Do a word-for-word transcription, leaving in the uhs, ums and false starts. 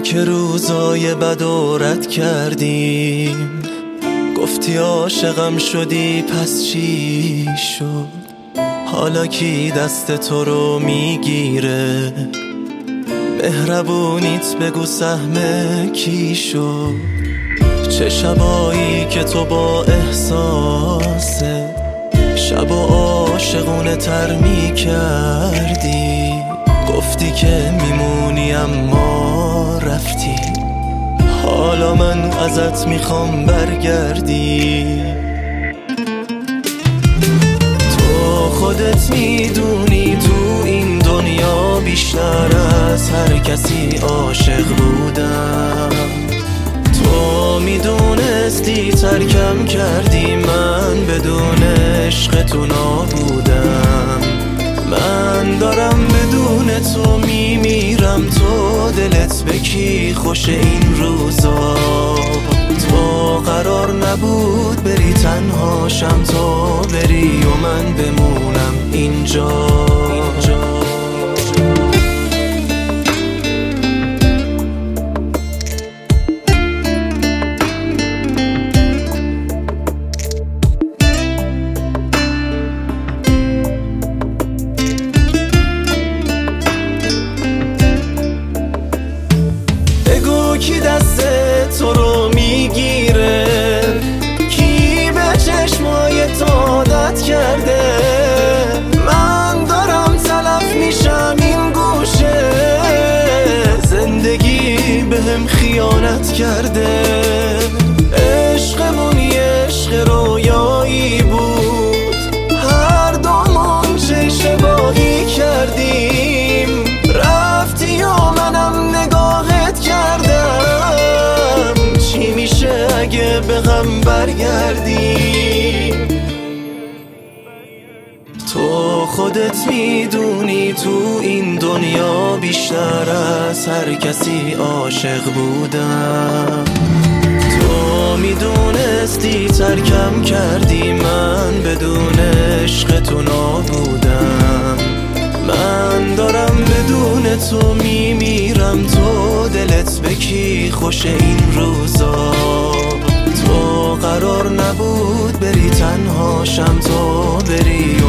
که روزای بد و رد کردیم، گفتی عاشقم شدی پس چی شد؟ حالا کی دست تو رو میگیره؟ مهربونیت بگو سهم کی شد؟ چه شبایی که تو با احساس شب و عاشقونه تر می کردی، گفتی که میمونی اما رفتی. حالا من ازت میخوام برگردی. تو خودت میدونی تو این دنیا بیشتر از هر کسی عاشق بودم. تو میدونستی ترکم کردی، من بدون عشق تو نابودم. من دارم بدون تو میمیرم، تو دلت به کی خوش این روزا؟ تو قرار نبود بری تنهاشم، تو بری و من بمونم اینجا, اینجا. کی دست تو رو میگیره؟ کی به چشمای تو عادت کرده؟ من دارم تلف میشم این گوشه، زندگی بهم خیانت کرده. عشقمون یه عشق رویایی بود، هر دومون چه اشتباهی کردیم. رفتی و منم نگاهت کردم، چی میشه اگه به غم برگردی؟ تو خودت میدونی تو این دنیا بیشتر از هر کسی عاشق بودم. تو میدونستی ترکم کردی، من بدون عشق تو نابودم. من دارم بدون تو میمیرم، تو دلت به کی خوش این روزا؟ تو قرار نبود بری تنهاشم، تو بری